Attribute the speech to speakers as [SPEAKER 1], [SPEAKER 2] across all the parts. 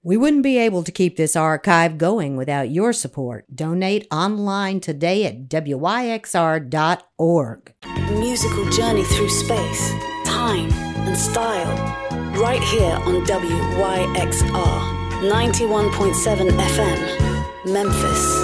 [SPEAKER 1] We wouldn't be able to keep this archive going without your support. Donate online today at wyxr.org.
[SPEAKER 2] A musical journey through space, time, and style. Right here on WYXR 91.7 FM, Memphis.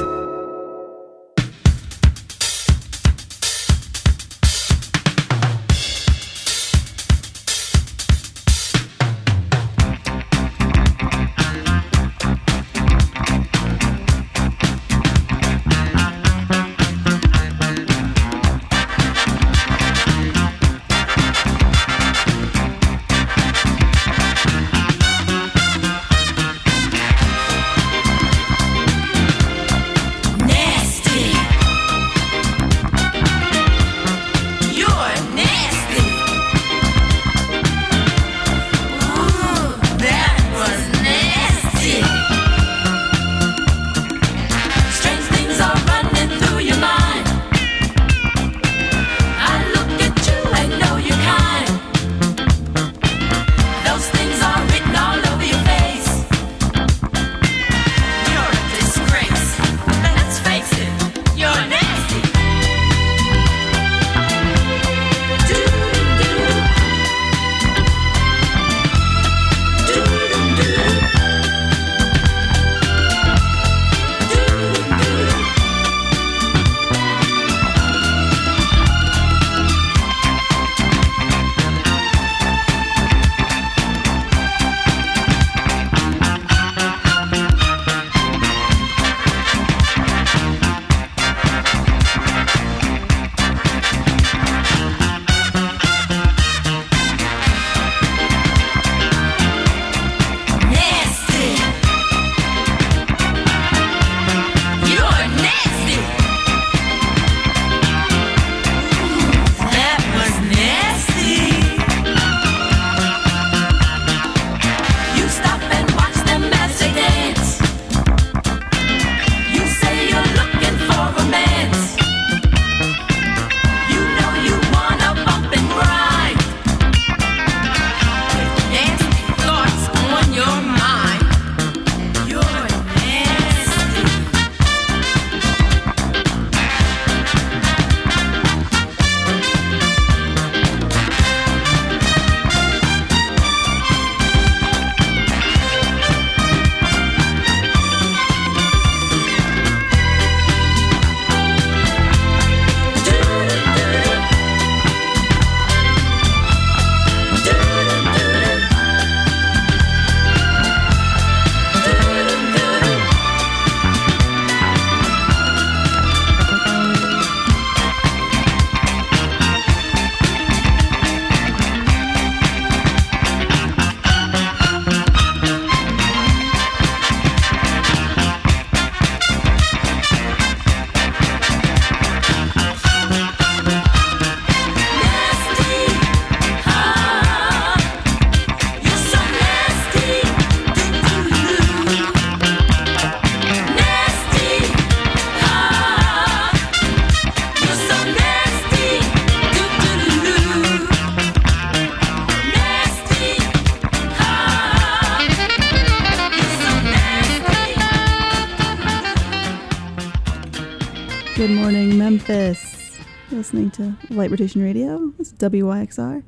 [SPEAKER 3] Good morning, Memphis. You're listening to Light Rotation Radio. This is WYXR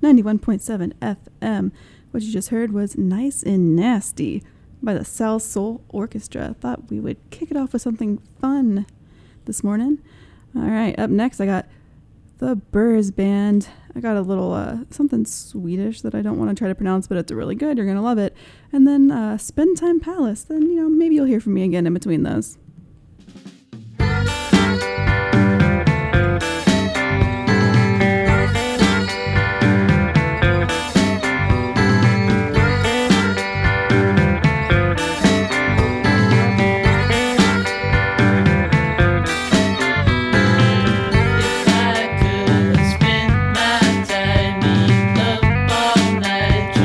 [SPEAKER 3] 91.7 FM. What you just heard was Nice and Nasty by the Sal Soul Orchestra. Thought we would kick it off with something fun this morning. All right, up next I got the Burrs Band. I got a little something Swedish that I don't want to try to pronounce, but it's really good. You're going to love it. And then Spend Time Palace. Then, maybe you'll hear from me again in between those.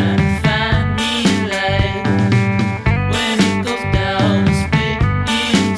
[SPEAKER 4] When it goes down, split in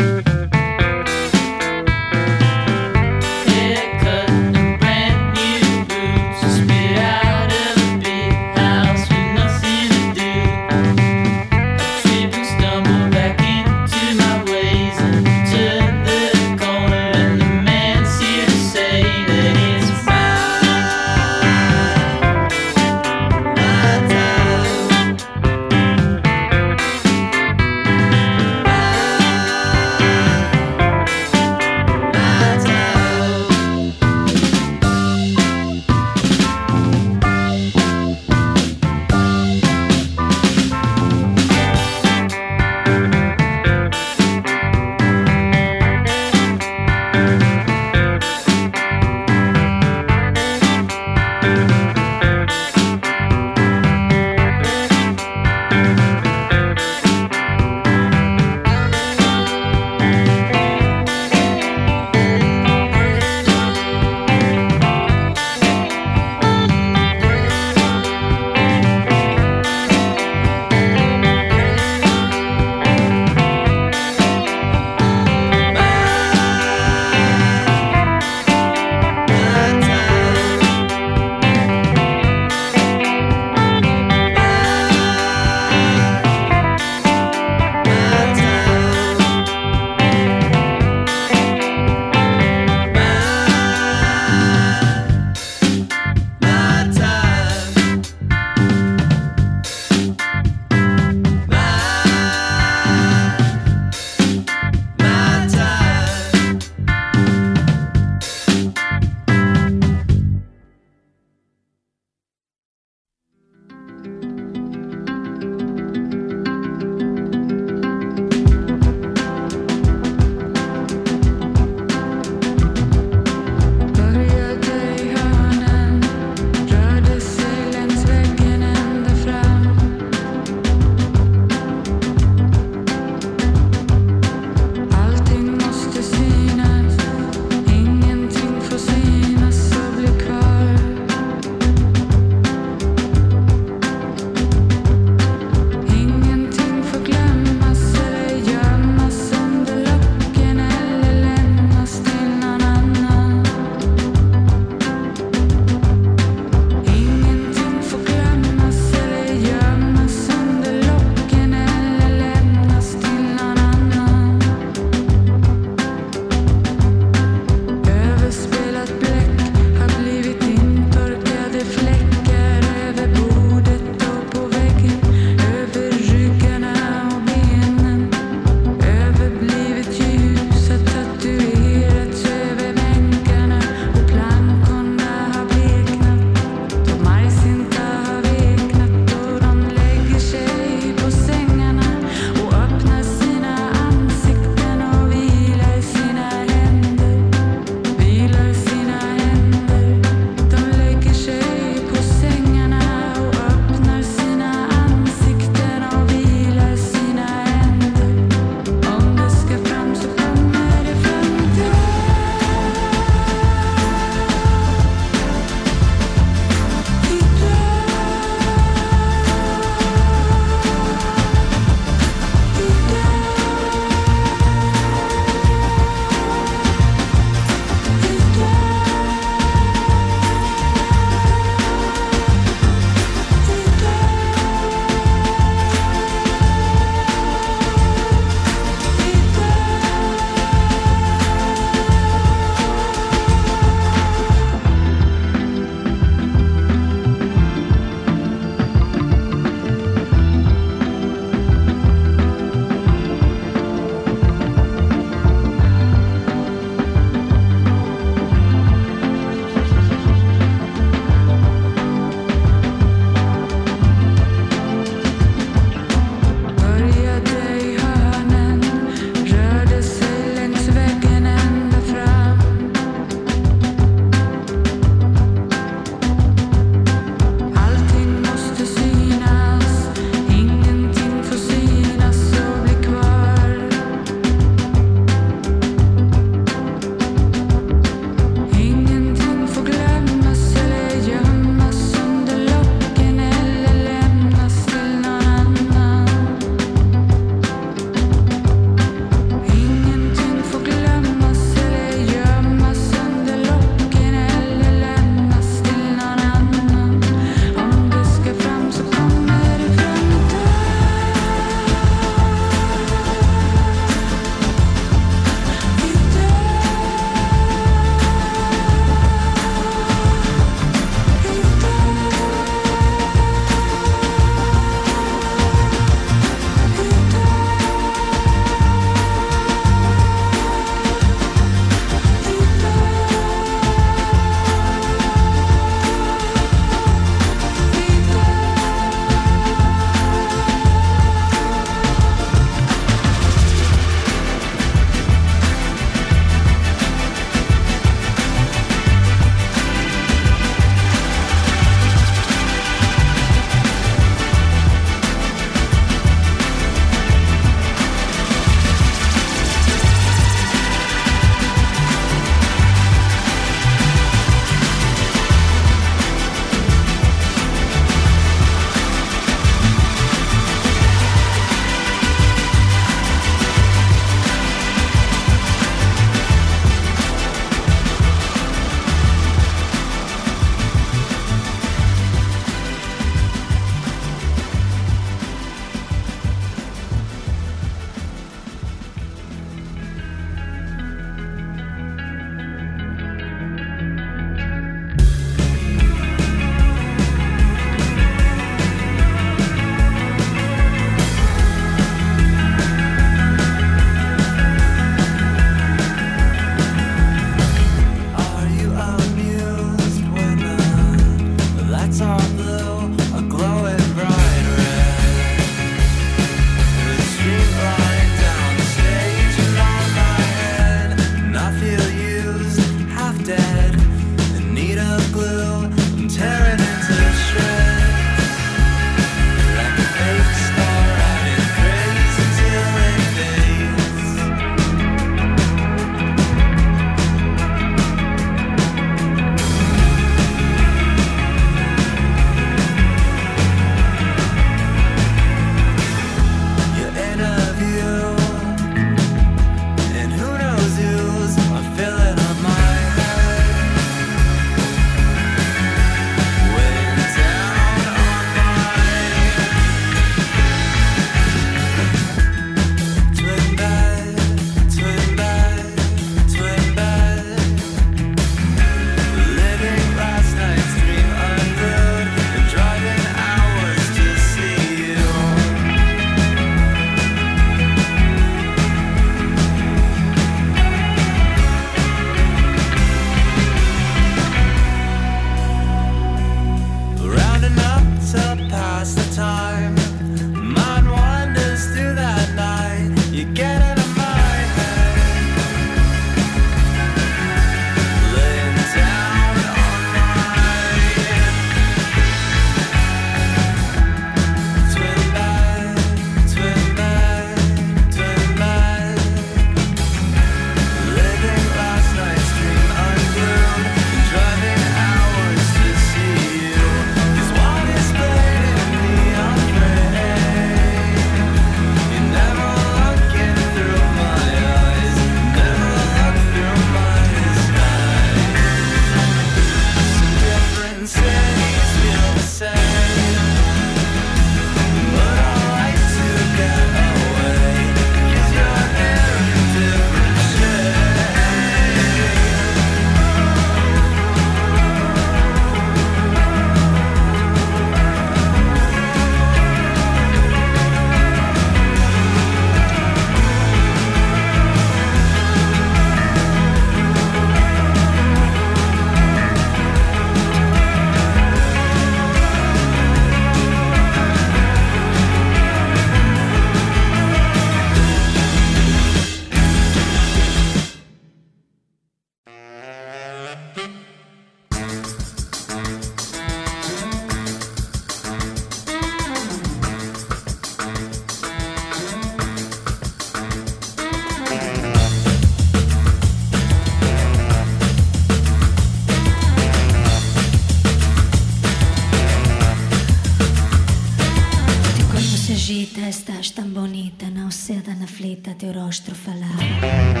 [SPEAKER 4] perna aflita, teu rostro falava.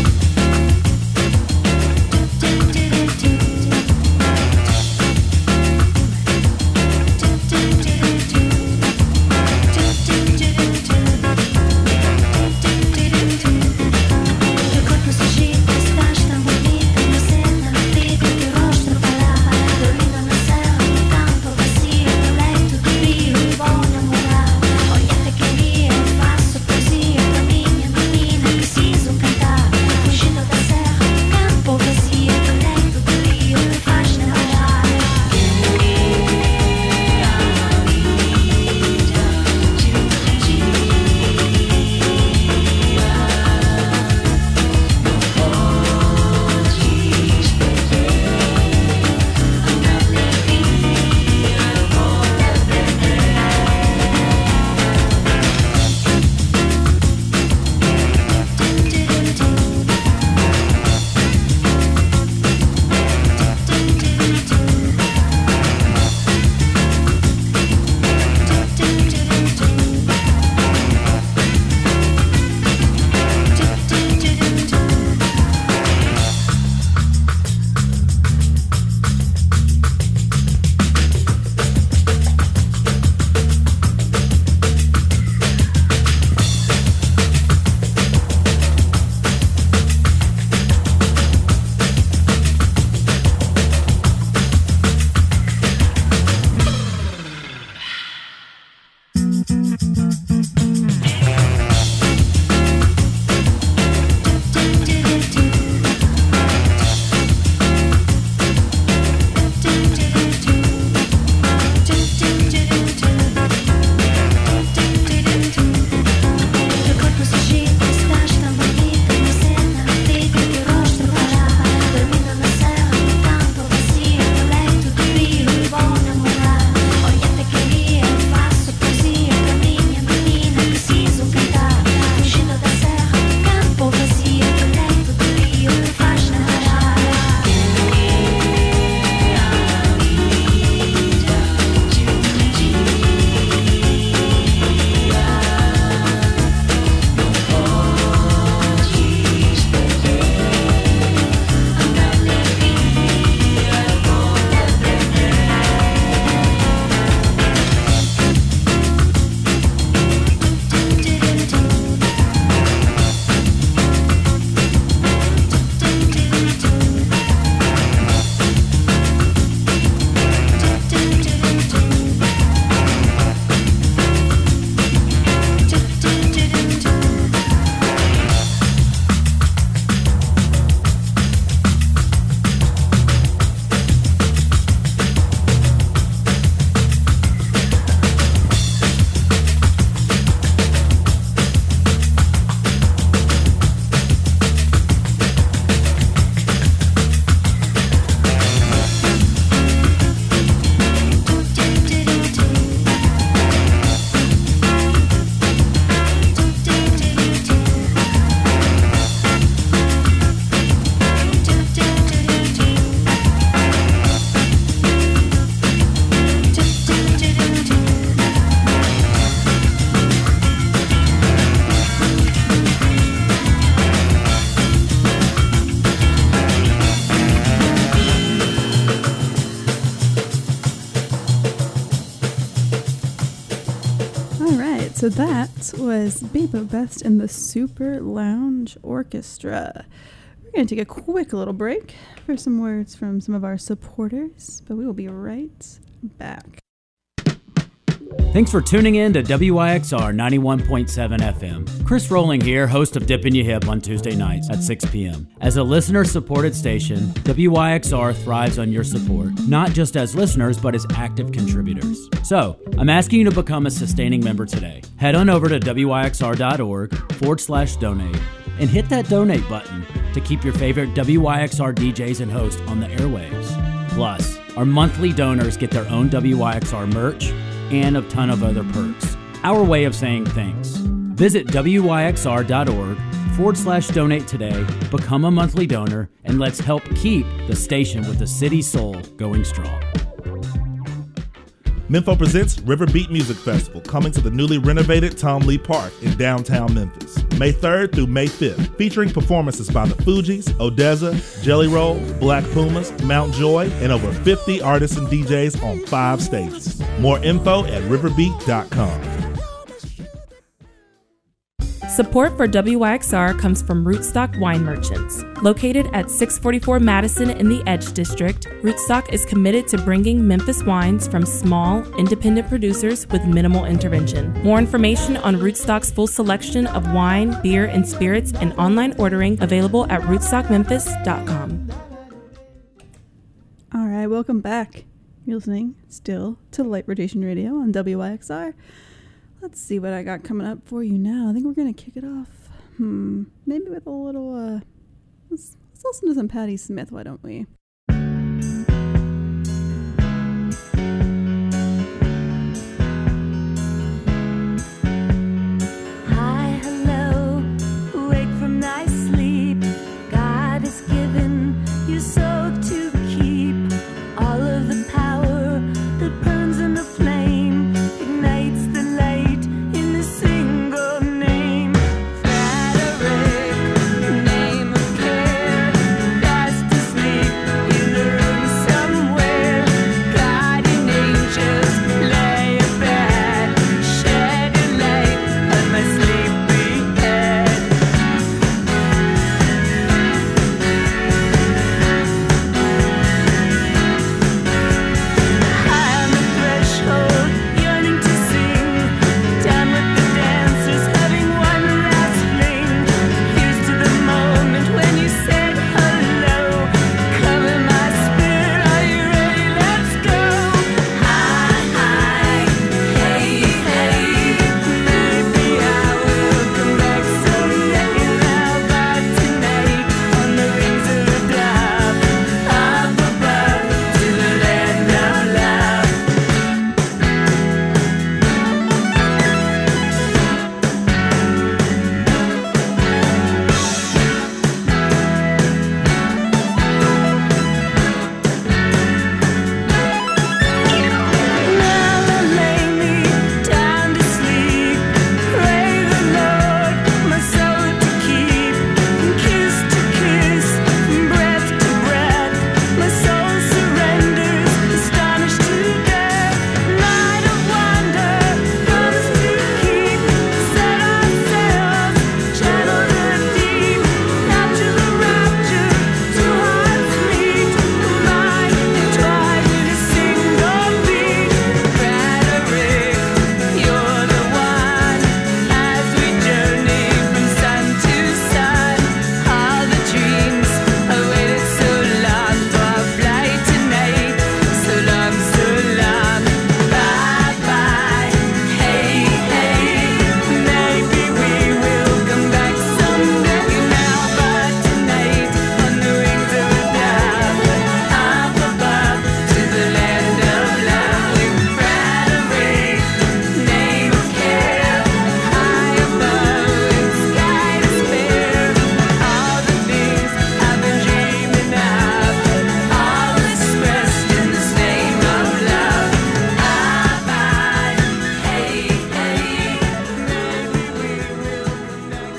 [SPEAKER 3] So that was Bebo Best and the Super Lounge Orchestra. We're going to take a quick little break for some words from some of our supporters, but we will be right back.
[SPEAKER 5] Thanks for tuning in to WYXR 91.7 FM. Chris Rowling here, host of Dippin' Ya Hip on Tuesday nights at 6 p.m. As a listener-supported station, WYXR thrives on your support, not just as listeners, but as active contributors. So, I'm asking you to become a sustaining member today. Head on over to wyxr.org/donate and hit that donate button to keep your favorite WYXR DJs and hosts on the airwaves. Plus, our monthly donors get their own WYXR merch and a ton of other perks. Our way of saying thanks. Visit wyxr.org/donate today, become a monthly donor, and let's help keep the station with the city soul going strong.
[SPEAKER 6] Mempho presents River Beat Music Festival, coming to the newly renovated Tom Lee Park in downtown Memphis, May 3rd through May 5th, featuring performances by the Fugees, Odessa, Jelly Roll, Black Pumas, Mount Joy, and over 50 artists and DJs on 5 stages. More info at riverbeat.com.
[SPEAKER 7] Support for WYXR comes from Rootstock Wine Merchants. Located at 644 Madison in the Edge District, Rootstock is committed to bringing Memphis wines from small, independent producers with minimal intervention. More information on Rootstock's full selection of wine, beer, and spirits and online ordering available at rootstockmemphis.com.
[SPEAKER 3] All right, welcome back. You're listening still to Light Rotation Radio on WYXR. Let's see what I got coming up for you now. I think we're going to kick it off. Maybe with a little, let's listen to some Patti Smith, why don't we?
[SPEAKER 4] Hi, hello, wake from thy sleep. God has given you soul to keep. All of the power that burns in the flame ignites the light in a single name. Frederick, name of care, fast asleep in a room somewhere. Guardian angels lay abed, shed a light on my sleepy head. High on the threshold, yearning to sing. Down with the dancers, having one last fling. Here's to the moment when you said hello. Come in my spirit, are you ready? Let's go. Hi, hi, hey, hey. Maybe I will come back someday. Now, but tonight, on the wings of a dove, up above to the land of love. Now lay me down to sleep. Pray the Lord my soul to keep. From kiss to kiss, from breath to breath, my soul surrenders, astonished to death. Night of wonder, promise to keep. Set our sails, channel the deep. Capture the rapture, two hearts meet. Combine, entwine in a single beat. Frederick, you're the one. As we journey from sun to sun, all the dreams I waited so long for our flight tonight. So long, so long. Bye bye. Hey, hey. Maybe we will come back someday. Now, but tonight, on the wings of a dove, up above to the land of love. With Frederick, name of care, high above in sky to spare. All the things I've been dreaming of, all expressed in this name of love. Bye, hey, hey. Maybe we will come back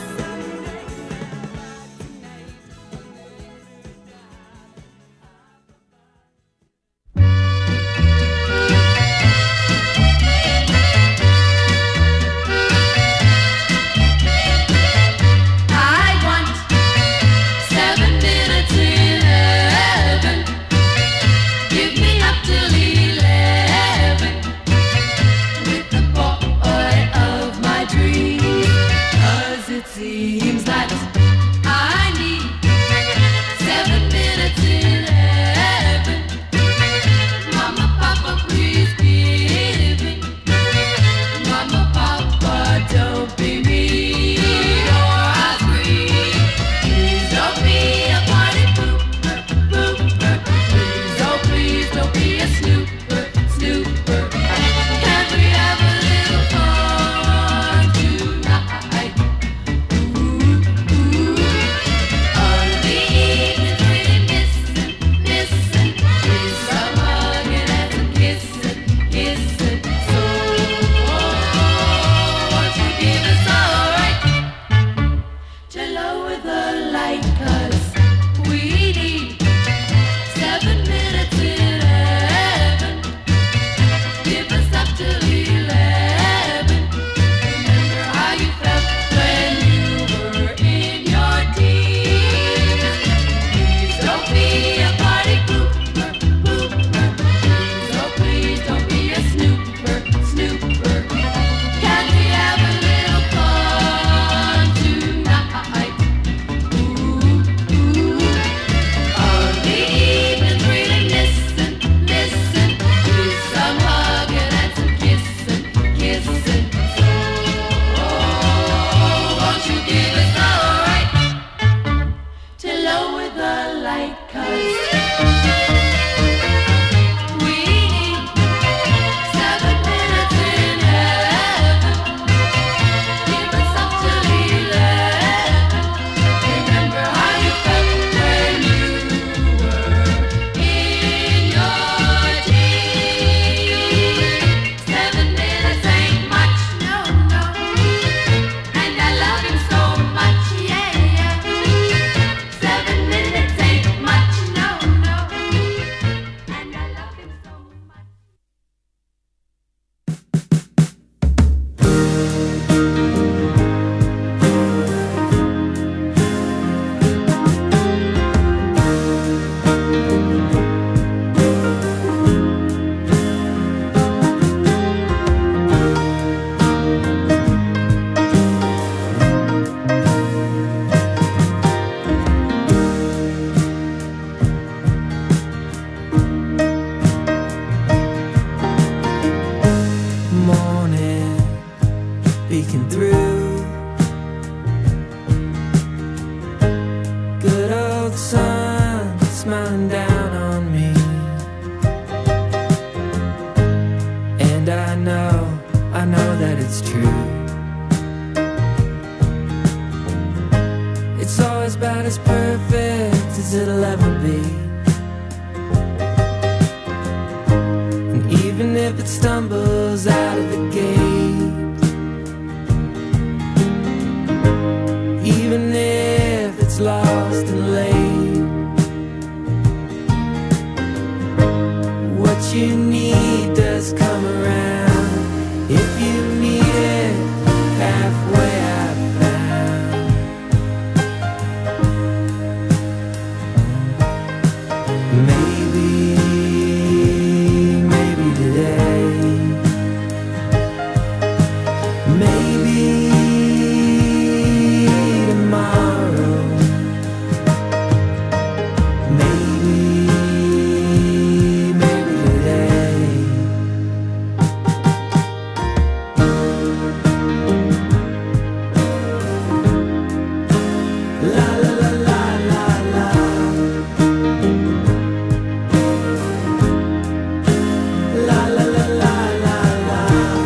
[SPEAKER 4] I want 7 minutes in heaven. Give me up till 11 with the boy of my dreams. 'Cause it seems that I need 7 minutes in heaven. Mama, Papa, please give me. Mama, Papa, don't be mean or I'll scream. Please don't be a party pooper, pooper. Please, oh please don't be a snooper, snooper. Can we have a little fun tonight? Ooh, ooh. On the evenings we're missing car's about as perfect as it'll ever be. And even if it stumbles out of the gate, even if it's lost and late, what you need does come around. If you meet it halfway, I found. Maybe today, maybe tomorrow, maybe today. La la la la la la. La la la la la la.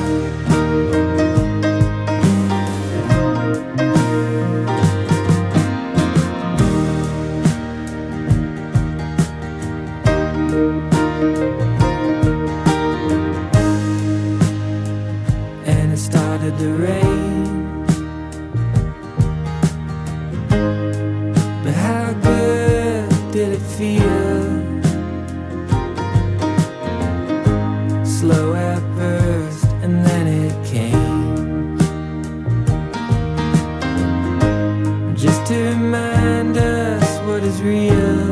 [SPEAKER 4] And it started to rain, but how good did it feel? Slow at first, and then it came, just to remind us what is real.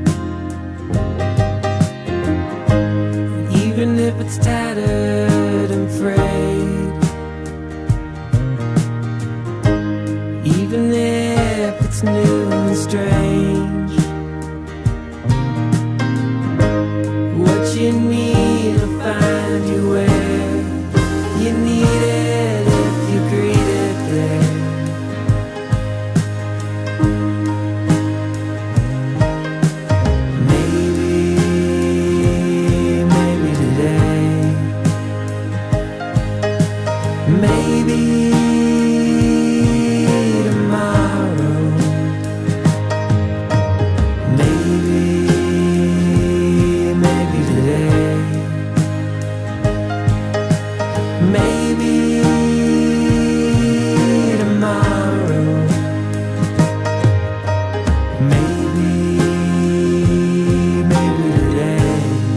[SPEAKER 4] And even if it's tattered and frayed, even if it's new and strange, what you need will find you where you need it if you greet it there. Maybe today, maybe tomorrow, maybe today, maybe tomorrow, maybe today.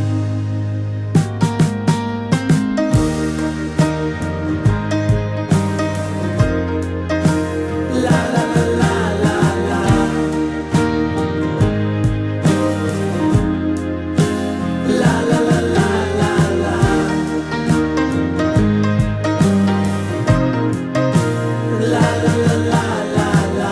[SPEAKER 4] La la la la la la. La la la la la la. La la la la la la.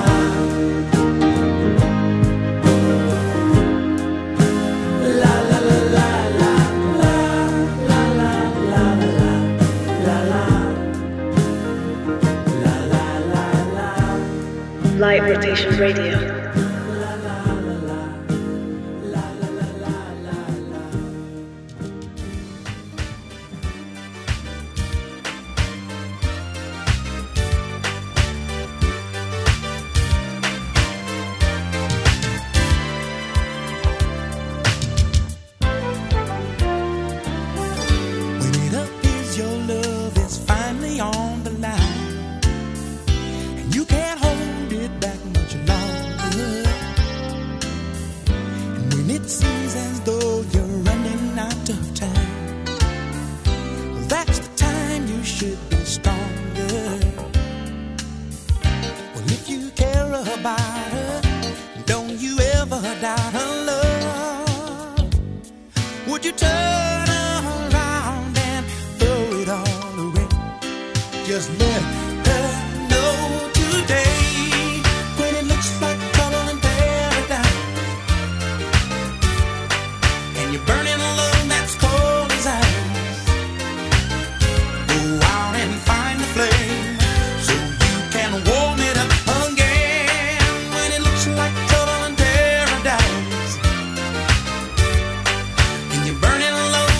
[SPEAKER 4] La la la la la la. La la la la la la.
[SPEAKER 2] Light Rotation Radio.
[SPEAKER 8] When it appears your love is finally on the line, and you can't hold it back much longer, and when it seems as though you're running out of time, that's the time you should be stronger. Well, if you care about her, don't you ever doubt her love. Would you turn around and throw it all away? Just let her know today, when it looks like trouble in paradise, and you're burning alone that's cold as ice. Go out and find the flame, so you can warm it up again. When it looks like trouble in paradise, and you're burning alone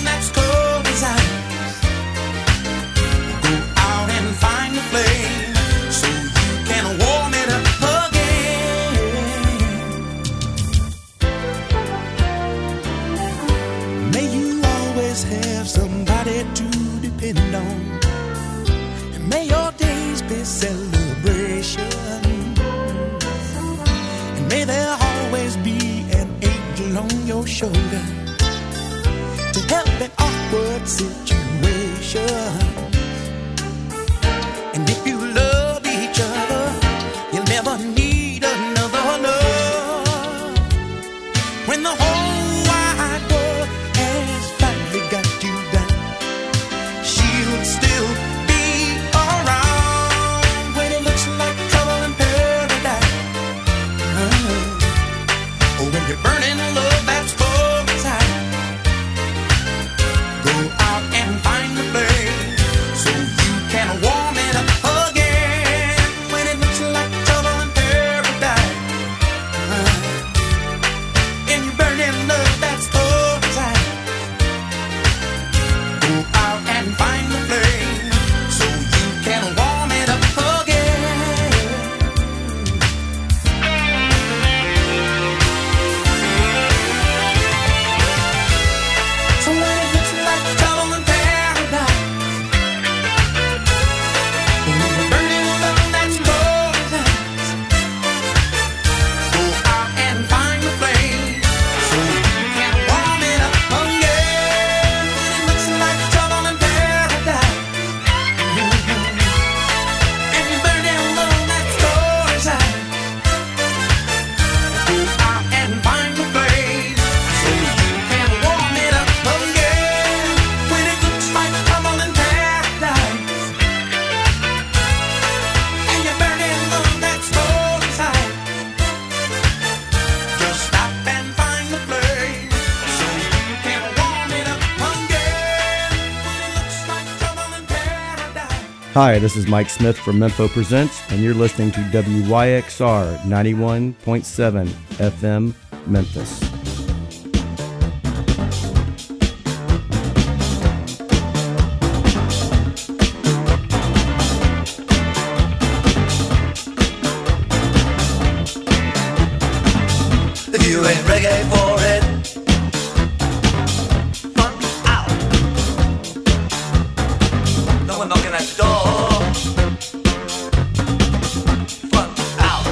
[SPEAKER 8] there'll always be an angel on your shoulder to help in awkward situations. And if you love each other, you'll never need another love. When the whole wide world has finally got you down, she'll still be around when it looks like trouble in paradise. Or when you're burning love that's full inside, go out and find the flame so you can warm it up again when it looks like trouble in paradise. And you're burning love that's full inside, go out and find the flame so you can warm it up again. So when it looks like trouble in paradise, when you're burning love that's full inside, go out and find the flame so you can warm it up again. When it looks like trouble in paradise, and you're burning love that's full inside, go out and find the flame so you can warm it up again. When it looks like trouble in paradise, and you're burning love that's full inside, just stop and find the flame so you can warm it up again. When it looks like trouble in paradise.
[SPEAKER 9] Hi, this is Mike Smith from Mempho Presents, and you're listening to WYXR 91.7 FM Memphis.
[SPEAKER 8] If you ain't reggae for it, funk out. No one knocking at the door. Funk out.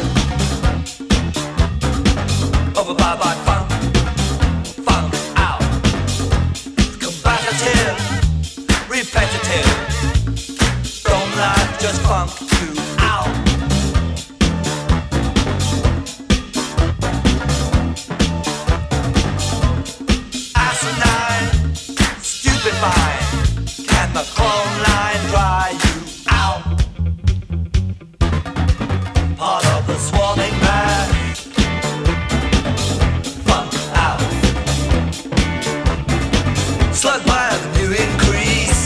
[SPEAKER 8] Over by funk. Funk out. Combative, repetitive. Don't like just funk you out. Asinine, stupefying. Can the chrome line dry you out? Part of the swarming mass. Funk out. Slug by the new increase.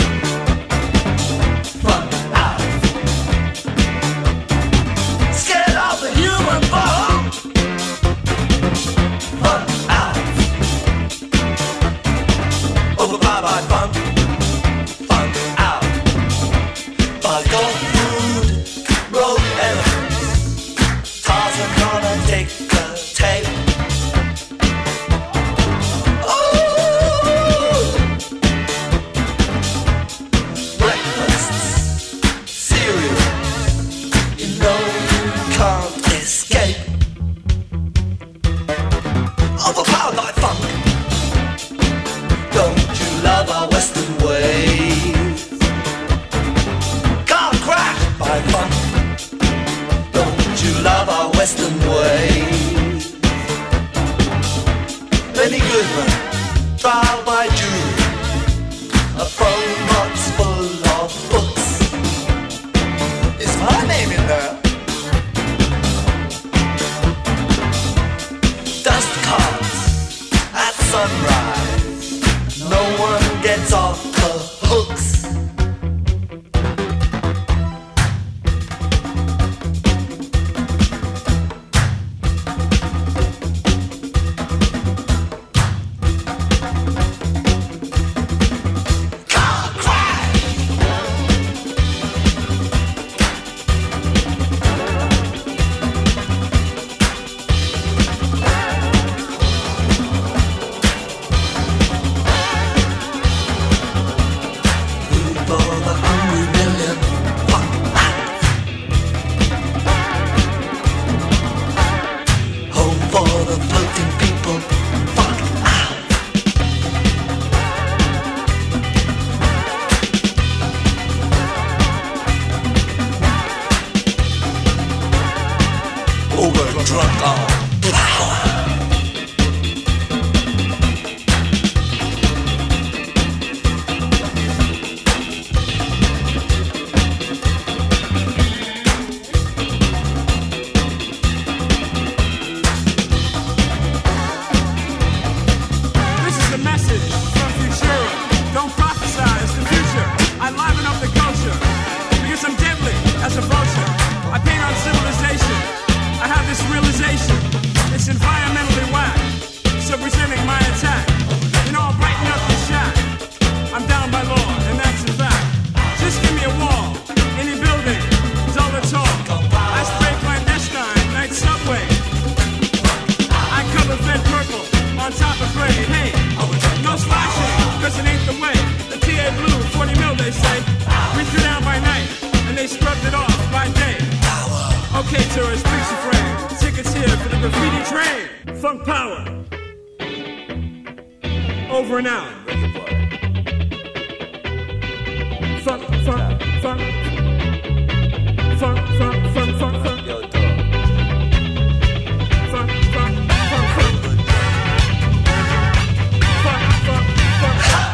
[SPEAKER 8] Funk out. Scared of the human bone. Funk out. Over by funk, funk out. By gold food, road elephants. Tarzan gonna take the tape. Ooh! Breakfasts, cereal. You know you can't escape. Overpowered by funk. Don't you love our Western ways? Car crash by funk. Don't you love our Western ways? Benny Goodman, trial by jury. A phone box full of books. Is my name in there? Dust cards at sunrise. No one gets off the hooks. drug called power.
[SPEAKER 10] This is the message from Futura. Don't prophesize the future. I liven up the culture because I'm deadly as a vulture. I paint on civilization. I have this realization. It's environmentally whack. So presenting my attack. You know, I'll brighten up the shack. I'm down by law, and that's a fact. Just give me a wall. Any building is all that's all. I spray clandestine, night subway. I cover Fed purple on top of gray. Hey, no slashing, cause it ain't the way. The TA blue, 40 mil, they say. We threw down by night, and they scrubbed it off by day. Okay, tourists, picture frame. Tickets here for the graffiti train. Funk power. Over and out. Funk, funk, funk. Funk, funk, funk, funk, funk. Yo, dog. Funk, funk, funk, funk. Funk, funk, funk.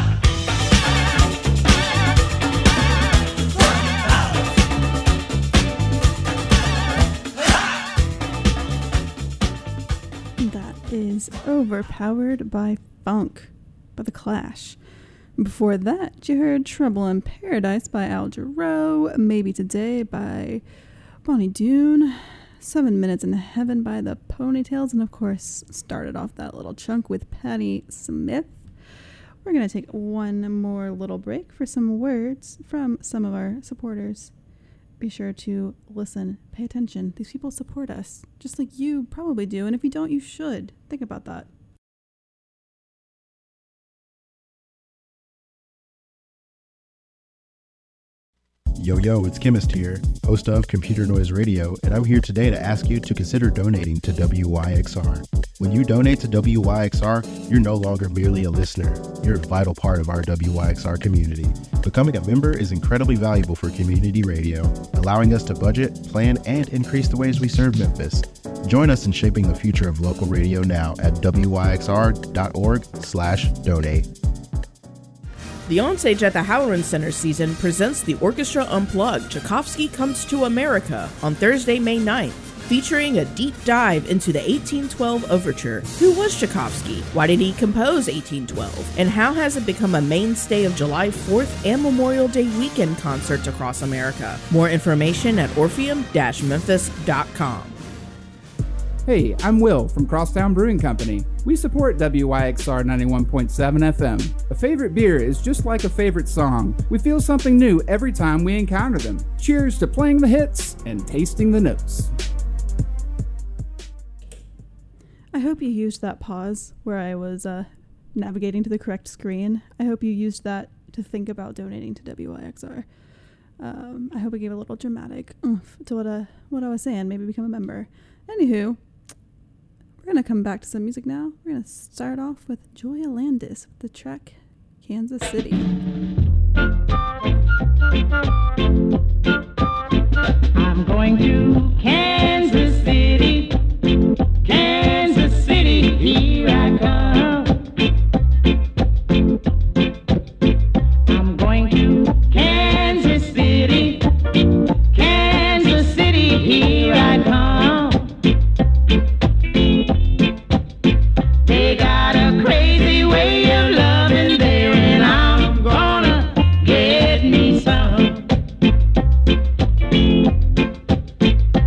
[SPEAKER 3] That is Overpowered by Funk by The Clash. Before that, you heard Trouble in Paradise by Al Jarreau, Maybe Today by Bonnie Doon, 7 Minutes in Heaven by the Ponytails, and of course, started off that little chunk with Patti Smith. We're going to take one more little break for some words from some of our supporters. Be sure to listen, pay attention. These people support us, just like you probably do, and if you don't, you should. Think about that.
[SPEAKER 11] Yo, it's Chemist here, host of Computer Noise Radio, and I'm here today to ask you to consider donating to WYXR. When you donate to WYXR, you're no longer merely a listener. You're a vital part of our WYXR community. Becoming a member is incredibly valuable for community radio, allowing us to budget, plan, and increase the ways we serve Memphis. Join us in shaping the future of local radio now at wyxr.org/donate.
[SPEAKER 12] The Onstage at the Halloran Center season presents the Orchestra Unplugged, Tchaikovsky Comes to America on Thursday, May 9th, featuring a deep dive into the 1812 Overture. Who was Tchaikovsky? Why did he compose 1812? And how has it become a mainstay of July 4th and Memorial Day weekend concerts across America? More information at orpheum-memphis.com.
[SPEAKER 13] Hey, I'm Will from Crosstown Brewing Company. We support WYXR 91.7 FM. A favorite beer is just like a favorite song. We feel something new every time we encounter them. Cheers to playing the hits and tasting the notes.
[SPEAKER 3] I hope you used that pause where I was navigating to the correct screen. I hope you used that to think about donating to WYXR. I hope I gave a little dramatic oomph to what I was saying. Maybe become a member. Anywho, we're going to come back to some music now. We're going to start off with Joya Landis with the track Kansas City.
[SPEAKER 4] I'm going to Kansas City, Kansas City, here I come. I'm going to Kansas City, Kansas City, here I come. They got a crazy way of loving there, and I'm gonna get me some.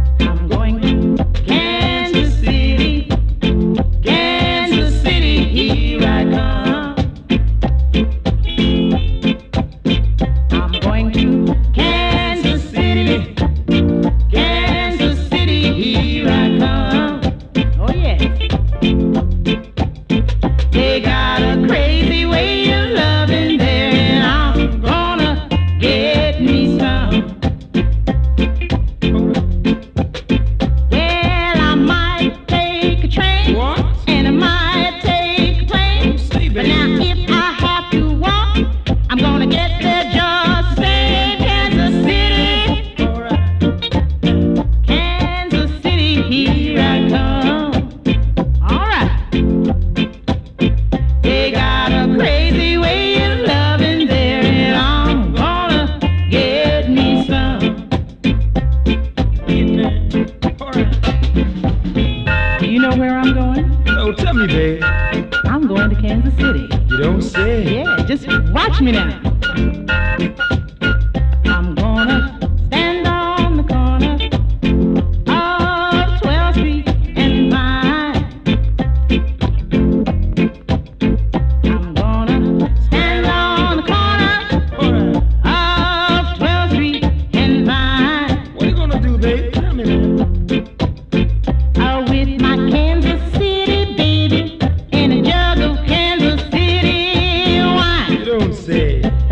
[SPEAKER 14] Do you know where I'm going?
[SPEAKER 15] Oh, tell me, babe.
[SPEAKER 14] I'm going to Kansas City.
[SPEAKER 15] You don't say.
[SPEAKER 14] Yeah, just watch me now. I'm gonna stand on the corner of 12th Street and Vine. I'm gonna stand on the corner of 12th Street and Vine.
[SPEAKER 15] What are you gonna do, babe? Tell me now.
[SPEAKER 14] With my Kansas City baby and a jug of Kansas City wine.
[SPEAKER 15] You don't say.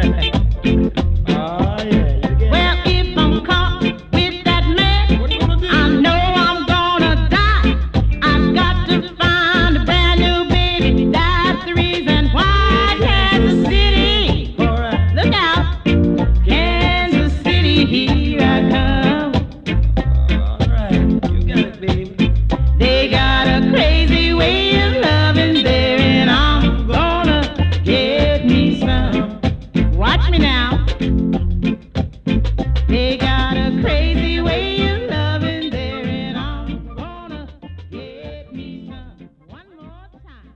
[SPEAKER 14] Well, if I'm caught with that man, I know I'm gonna die. I've got to find a brand new baby. That's the reason why Kansas City. Look out, Kansas City, here I come.
[SPEAKER 15] You got it, babe.
[SPEAKER 14] They got a crazy way of loving there, and I'm gonna get me some. Watch me now. They got a crazy way of loving there, and I'm gonna get me some. One more time.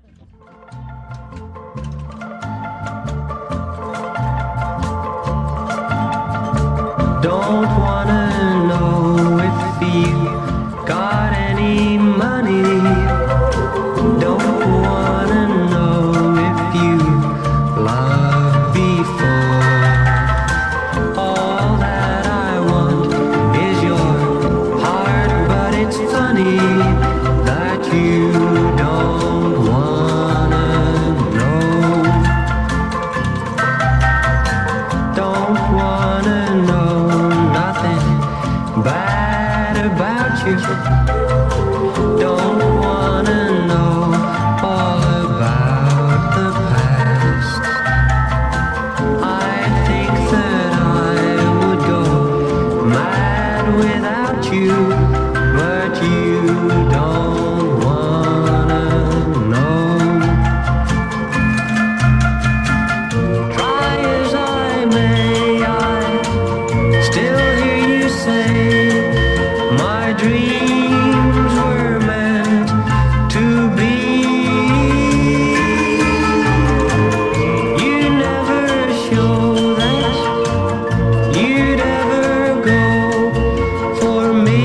[SPEAKER 16] Don't wanna know if you got any money. Don't wanna know if you loved before. All that I want is your heart, but it's funny that you don't wanna know. Don't wanna know nothing bad about you. Don't wanna know all about the past. I think that I would go mad without you, but you don't wanna know. Try as I may, I still hear you say my dreams were meant to be. You never show that you'd ever go for me,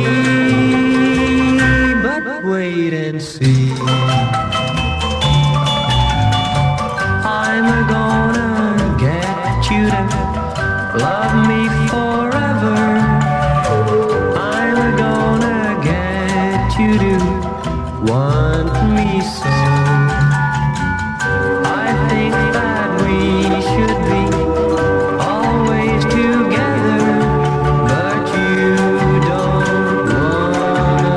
[SPEAKER 16] but wait and see. I'm gonna get you to love me forever. I'm gonna get you to want me so. I think that we should be always together, but you don't wanna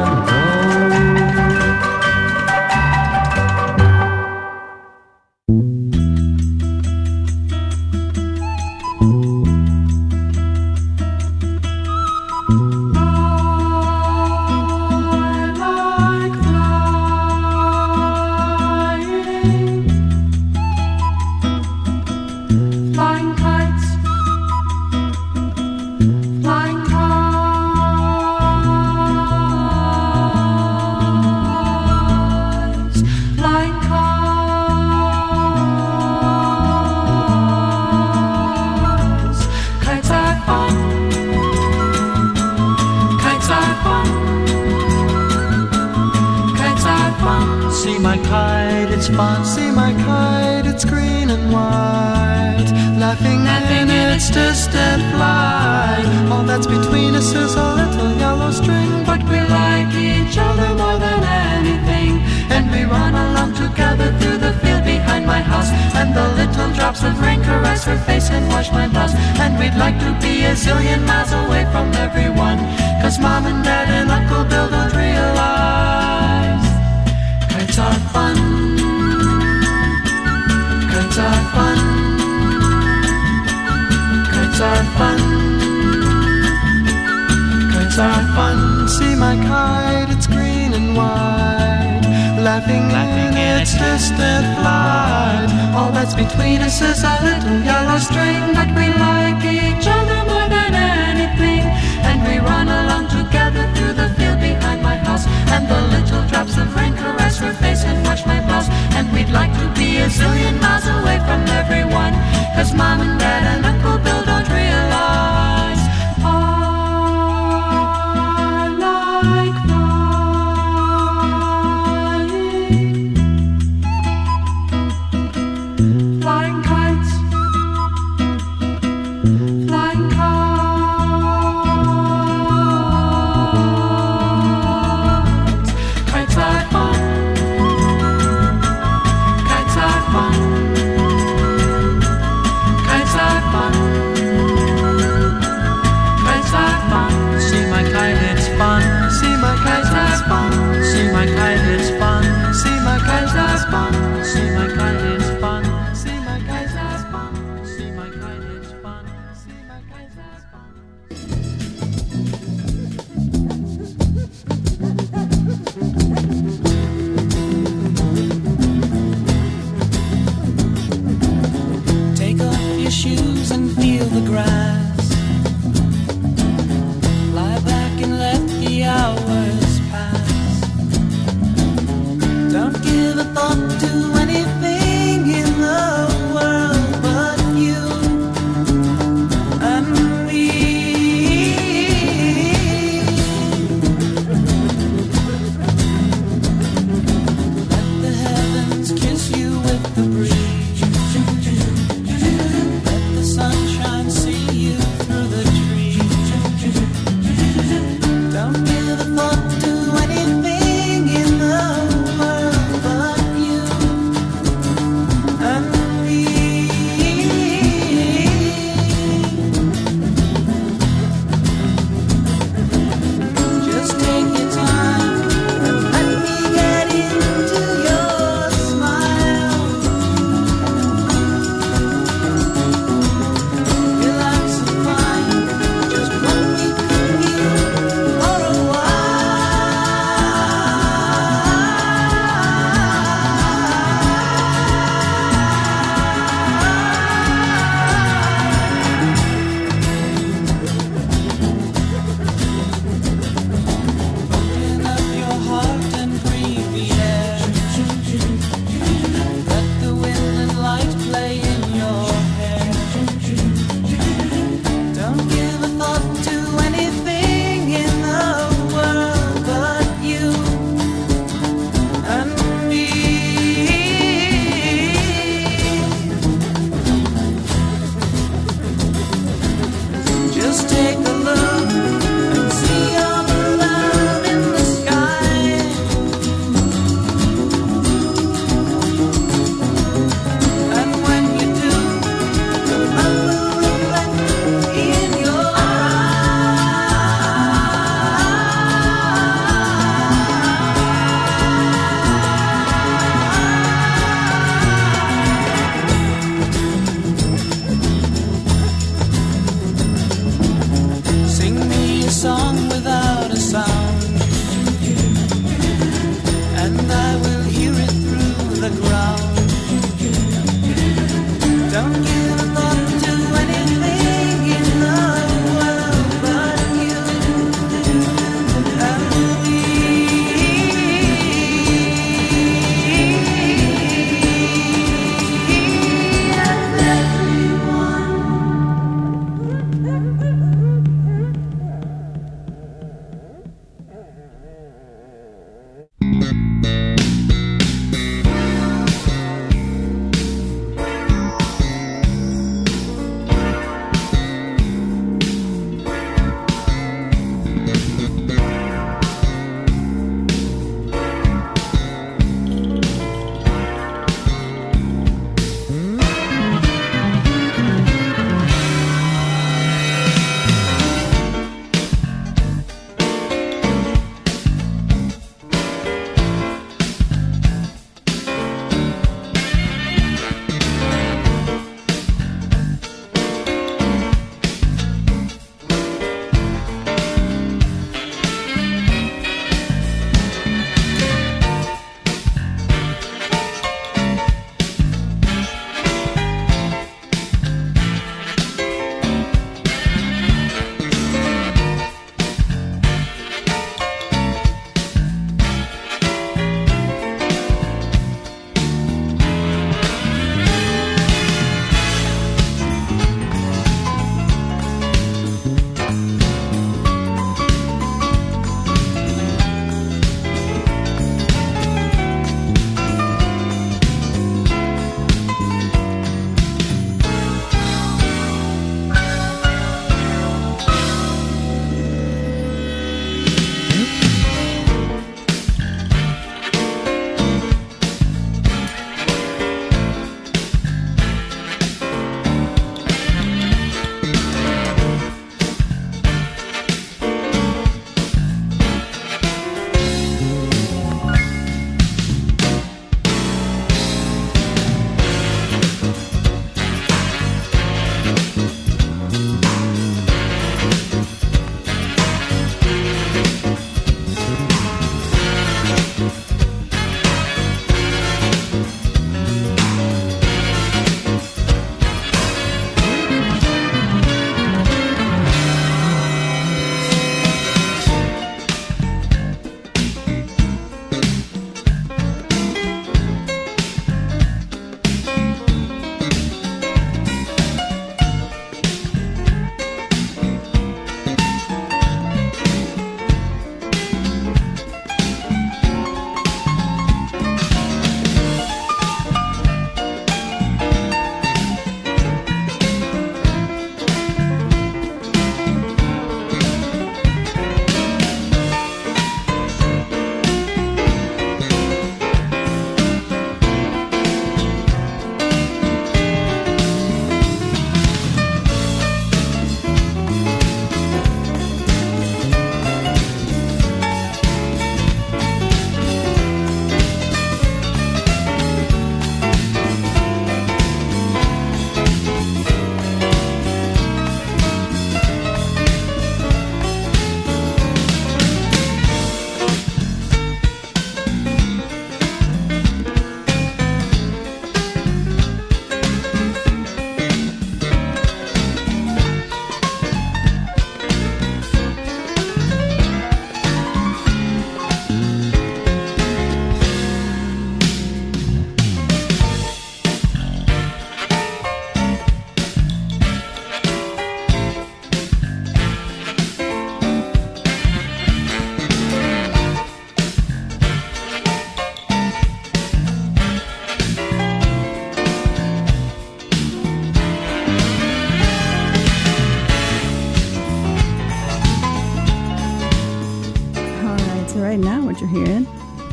[SPEAKER 4] Flying kites, flying cars, flying cars. Kites are fun. Kites are fun. Kites are fun.
[SPEAKER 8] See my kite, it's fun. See my kite, it's green and white. Laughing in its distant flight. All that's between us is a little yellow string, but we like each other more than anything. And we run along together through the field behind my house. And the little drops of rain caress her face and wash my blouse. And we'd like to be a zillion miles away from everyone, 'cause Mom and Dad and Uncle Bill don't realize kites are fun. Kites are fun. Kites are fun. Kites are fun. See my kite, it's green and white. Laughing in its distant flight. All that's between us is a little yellow string, but we like each other more than anything. And we run along together through the field behind my house.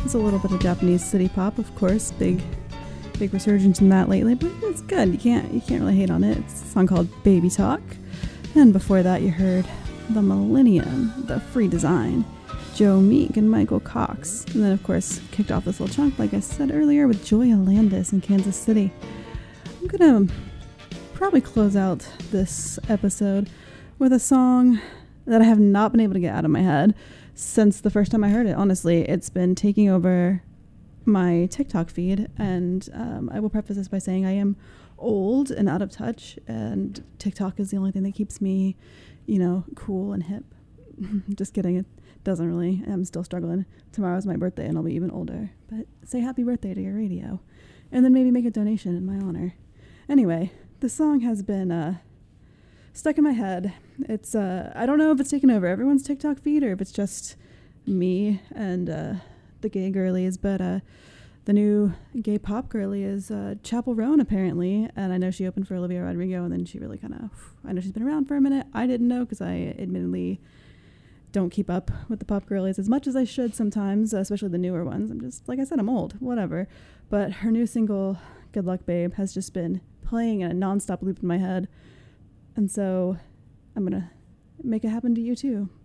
[SPEAKER 3] It's a little bit of Japanese city pop, of course. Big resurgence in that lately, but it's good. You can't really hate on it. It's a song called Baby Talk. And before that, you heard The Millennium, The Free Design, Joe Meek and Michael Cox. And then, of course, kicked off this little chunk, like I said earlier, with Joya Landis in Kansas City. I'm gonna probably close out this episode with a song that I have not been able to get out of my head since the first time I heard it. Honestly, it's been taking over my TikTok feed, and I will preface this by saying I am old and out of touch, and TikTok is the only thing that keeps me, cool and hip. Just kidding. It doesn't really. I'm still struggling. Tomorrow's my birthday, and I'll be even older. But say happy birthday to your radio, and then maybe make a donation in my honor. Anyway, the song has been stuck in my head. It's I don't know if it's taken over everyone's TikTok feed or if it's just me and the gay girlies, but the new gay pop girly is Chapel Roan, apparently, and I know she opened for Olivia Rodrigo, and then she really I know she's been around for a minute. I didn't know because I admittedly don't keep up with the pop girlies as much as I should sometimes, especially the newer ones. I'm just, like I said, I'm old, whatever. But her new single, Good Luck Babe, has just been playing in a nonstop loop in my head, and so I'm gonna make it happen to you too.